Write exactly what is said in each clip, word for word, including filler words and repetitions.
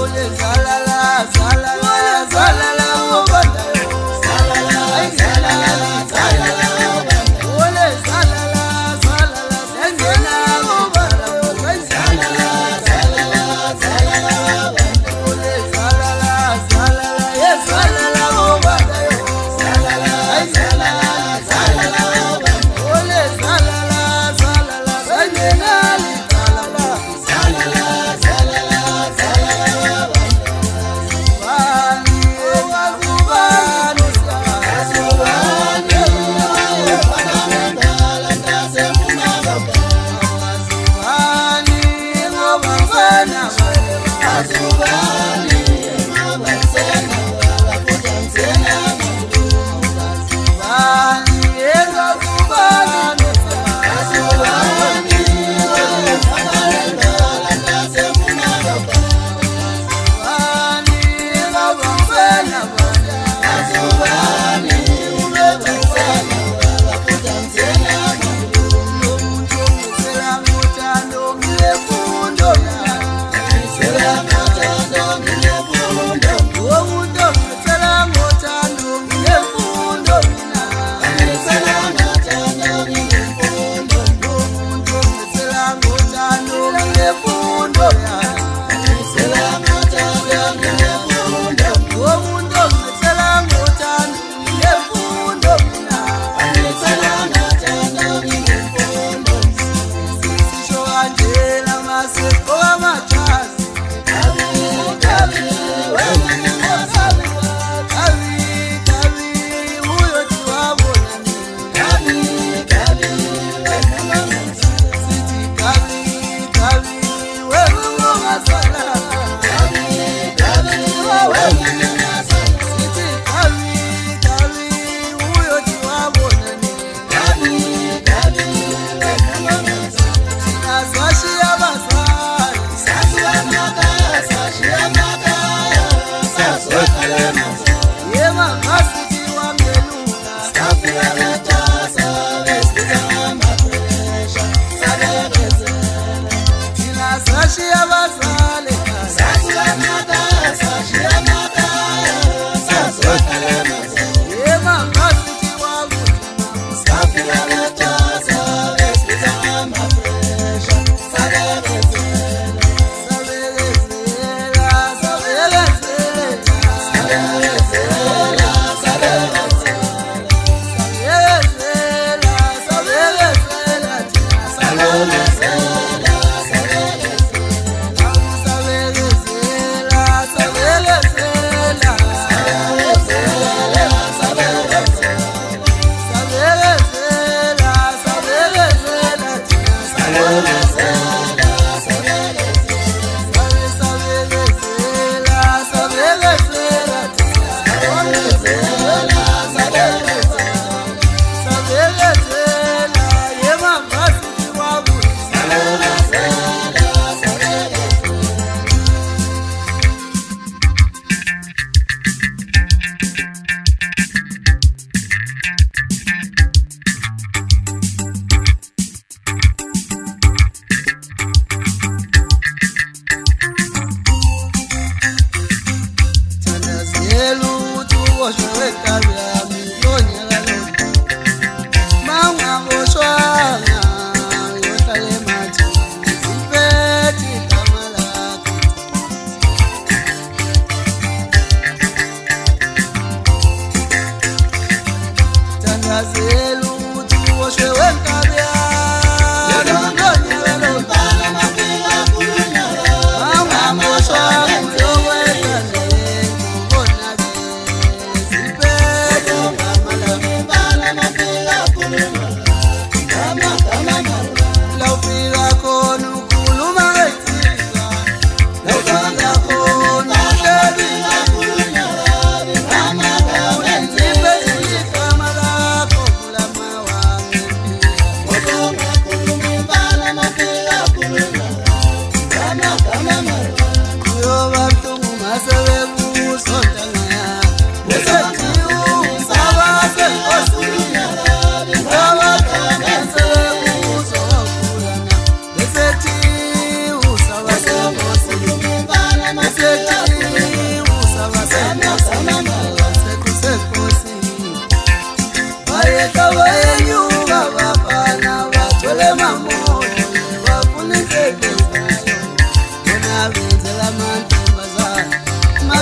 Salala, salala, salala, salala,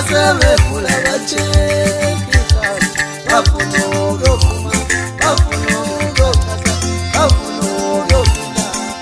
basebefula bachekisa bafuna ukuyokuma bafuna ukuyochaza bafuna ukuyokula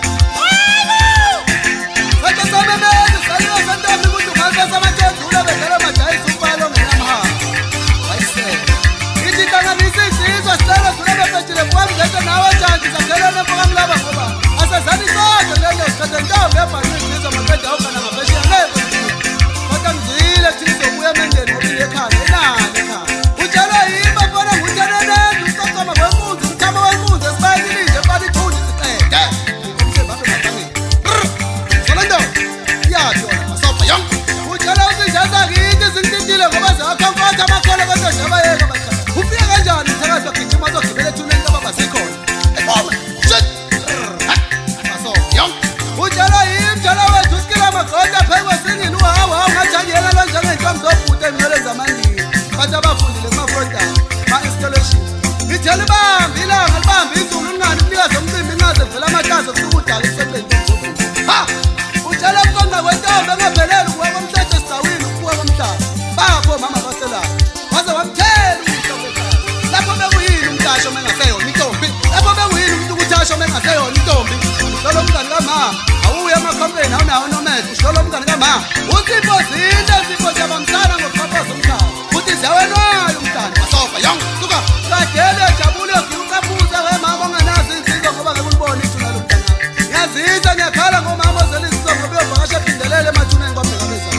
Sacha sabemeza saliwa sandafi kuthi ngakasa amathendula bedala majayisi umbalo ngenamahamba Bayise Ithi hlanganisa izizwe sicela dlula bebejile kwami ngeke nawe jantshi zakhelana mpokamlaba ngoba asazani sonke lento sikhathe ntambo yebhanywe izizwe amaqeda awukana ngaphesheya ngeke kodwa ngizile kuthi ngizobuya emendeni ngobile ekhaya enani ekhaya utshelwe yimi bafana ngutheleleni usocoma kwenkunzi umthamo wenkunzi esibayililije efana ithunzi isiqede umsebenzi babangeni solento yathi wona masobha yonke utshelwe ukuthi njazakithi zingitintile ngoba zakhankatha amakhona kodwa jabayeka bakhaya ufike kanjani umthakazi wagijima azogibela ethuneni kababa zikhona ekoma shit masobha yonke utshelwe yimi njalo wethu usikila amagoda phekwe singini uhawu hawu ngajangela lo njengenhlomo zobhuta eminwele zamandini bathi abafundile kumafrontali ma-installation ngithela ibambi ilanga libambi izulu lingani mnikazi omcimbi ingaze kuvela amatazi okudala ekusebenzeni komzobuza ha utshela mkonga kwentombi engapheleli ukuwa komhlethe esidawini ukubuka komhlaba bapho mama baselayo waze wamthela umhlobo ekhaya lapho bekuyini umntasho mengaseyona intombi lapho bekuyini umuntu ukuthasho mengaseyona intombi uhlolo umngani kamama awuye emakhompeni awunawo nomedle uhlolo umngani kamama uthipho zinde zipho ziyabambisana ngokuphapaza umhlaba uthi ziyawenwayo umntana masobha yonke suka kadele ejabule yogiuqaphuza ngemama ongenazo insizwa ngoba ngeke ulibone ithuna lomntana ngiyazisa ngiyakhala ngomama ozela insizwa ngoba uyovakasha ephindelela emathuneni kwabhekabezana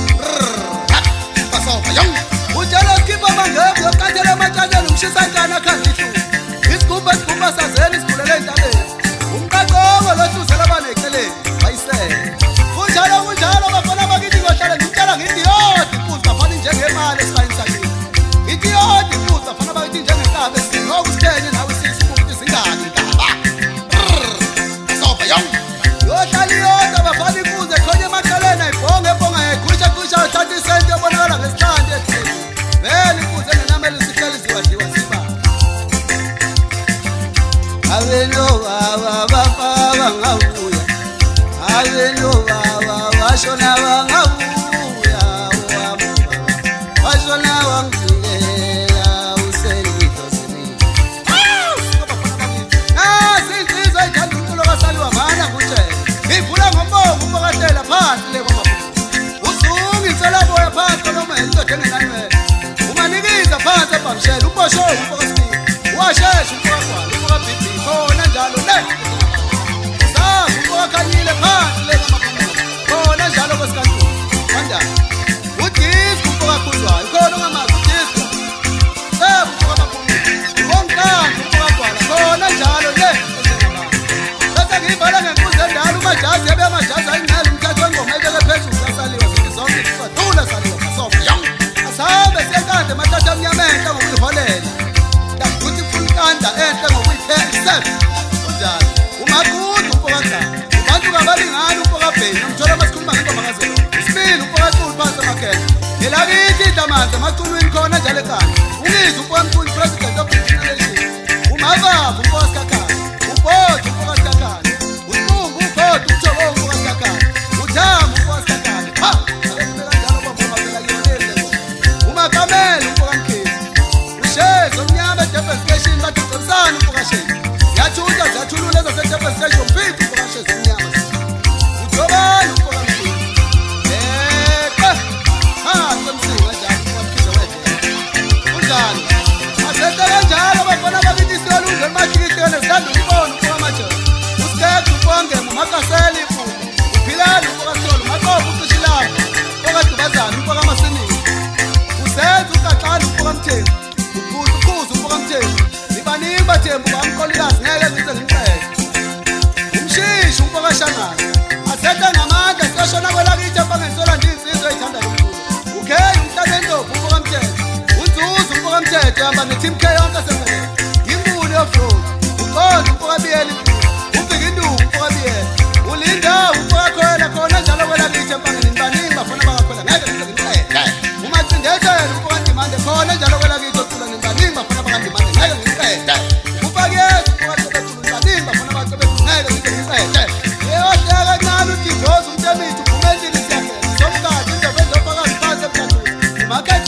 masobha yonke utshela ukhipha amangebe uyoqathela amatshatsheni umshisa ntana akhanda ihluku isigubha isigubha sazeni isibulele entabeni umqaqongo lohluzela abaneceleni bayisele kunjalo kunjalo bafana bakithi ngohlala ngitshela ngithi yodwa imfuzi bafana njengemali esibayini sakini ithi yodwa imfuzi bafana bakithi njengentaba esinoku sithenye nawe sisibuthi zingani intaba masobha yonke yohlala iyodwa bafana imfuzi ekhonye emakhaleni ayibhonge ebhonga yayiqhwisha qhwisha athatha isenti yobonakala ngesihlanti ethini vele imfuzi engenamele isihleli ziwadliwa ziba Avelo baba baba ngabuya Avelo baba washona bangabuya wabo washona wangilela uselito sini Nasi insizwa ithanda umculo kasaliwa mana kutshela ngivula ngombongo umbokatela phansi le kwamabhuku usungitsela boya phansi noma indoda engenanwele umanikiza phansi ebhamshela ubosho umbokasibili washesha umbokagwala umbokabhibhi khona njalo le sazi umbokakanyile phansi le kwamabhuku khona njalo kwesikantulu kanjani udisco umbokakhuzwayo khona ongamazi udisco sebu umbokababhuku ubonkani umbokagwala khona njalo le bese ngiyivala ngenkuzi endala umajazi ebe amajazi ayingcela umthatho wengoma ebeke phezulu kasaliwa zithi zonke zisadula saliwa masobha yonke asabe siyenkande mathatha amnyama enhle ngokuyiholela ukuthi fulkanda enhle ngokuyiphelisela kunjalo umaqudu umpokagana ubantu kabalingani umpokabheni nomthola amasikhuluma ngenkomba ngazelo isibili umpokaculu phansi emakhehla elakithi idlamanzi emaculwini khona njalo ekhanda ungize umpokamculu president of the generation umababa umpokasikhakhana ubhodi umpokasikhakhana usimumbu ubhodi umthoko umpokasikhakhana uthamba umpokasikhakhana ha alekubeka njalo kwamboma phela kuyonele umakamela umpokamkheli ushezo omnyama edebhe station bathi ucebisana umpokasheni ziyathutha ziyathulula ezasedebhe station mfithi umpokashezi omnyama uthobani umpokamkheli eqe phansi emsinga njalo umpokakhize wedlela kunjani asete kanjalo bafana bakithi siyolunga ematikiteni zidanda ukubona umpokamajoni usikekhe umpokangema umakasela ifuba uphilani umpokasolo umaqobo ucishilanga umpokadubazana umpokamasinizi usenza ugaxana umpokamthembu uphuza uphuza umpokamthembu nibaningi bathembu bamqolikazi ngeke ngize ngimqede umshishi umpokashangana asethe ngamandla siyashona kwelakithi empangensola ndiyinsizwa eyithanda lomculo ukheyi umhlanendlovu umpokamthetho unzuza umpokamthetho hamba ne-team K yonke asemvelele yimbuli yofrodi uqonda umpokabiyela inkulu ufika induku umpokabiyela ulindawo umpokakhwela khona njalo kwelakithi empangeni nibaningi bafuna bangakhwela ngeke ngize ngimqede umacindezela umpokandimande khona njalo kwelakithi ocula nibaningi bafuna bangandimande ngeke ngimqede ufakiyeza umpokacebethulu nibaningi bafuna bacebethulu ngeke ngize ngimqede yeyohleka kancane udivoza umtemithi uphuma endlini siyangena somkade indaba ezofakazi phansi emkhathuni umakhethe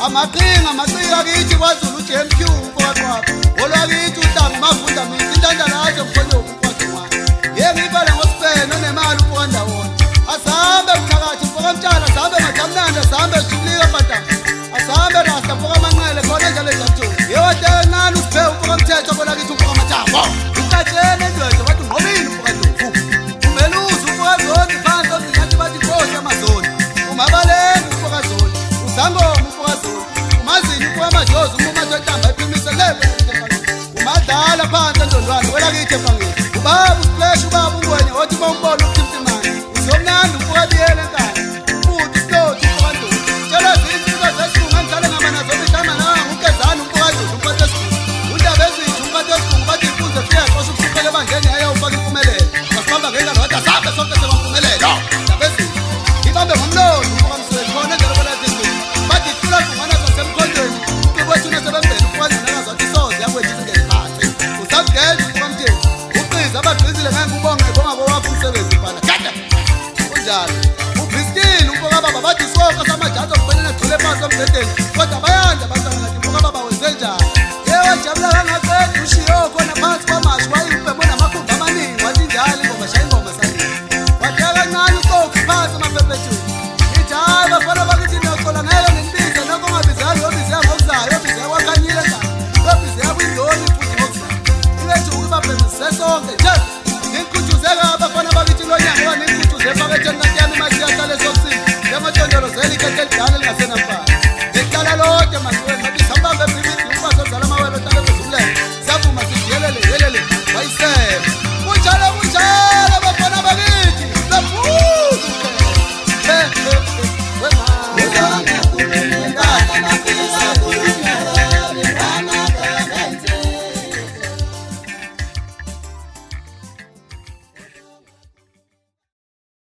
amaqhinga amaqhinga kithi kwaZulu J M Q